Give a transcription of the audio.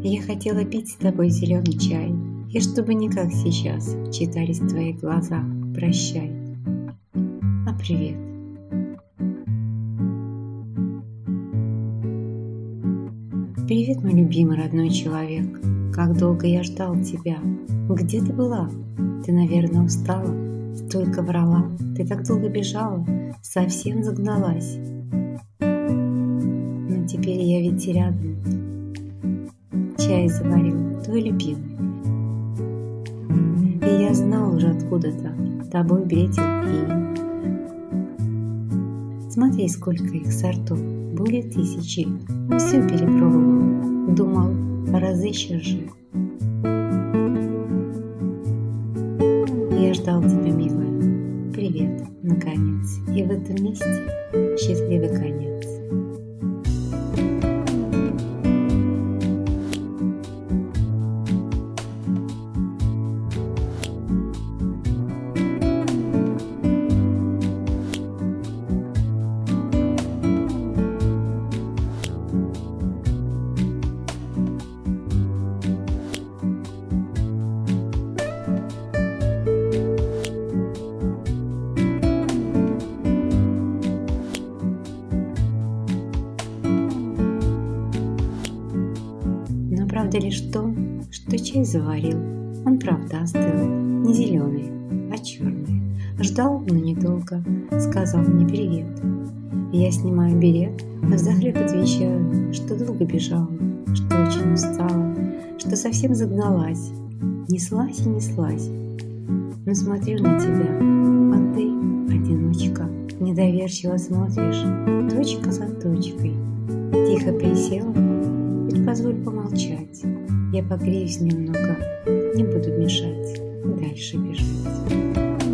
Я хотела пить с тобой зеленый чай, и чтобы не как сейчас читались в твоих глазах «Прощай», а «Привет». Привет, мой любимый родной человек. Как долго я ждал тебя. Где ты была? Ты, наверное, устала. Столько врала. Ты так долго бежала. Совсем загналась. Но теперь я ведь и рядом. Чай заварил, твой любимый. И я знал уже откуда-то. Тобой бредил и... Смотри, сколько их сортов. Более 1000. Все перепробовал. Думал, разыщешь же. Я ждал тебя, милая. Привет, наконец. И в этом месте счастливый конец. Правда лишь в том, что чай заварил. Он правда остыл, не зеленый, а черный. Ждал, но недолго, сказал мне привет. Я снимаю берет, взахлеб отвечаю, что долго бежала, что очень устала, что совсем загналась. Неслась и неслась. Но смотрю на тебя, а ты, одиночка, недоверчиво смотришь, точка за точкой. Тихо присела. Позволь помолчать. Я погреюсь немного, не буду мешать дальше бежать.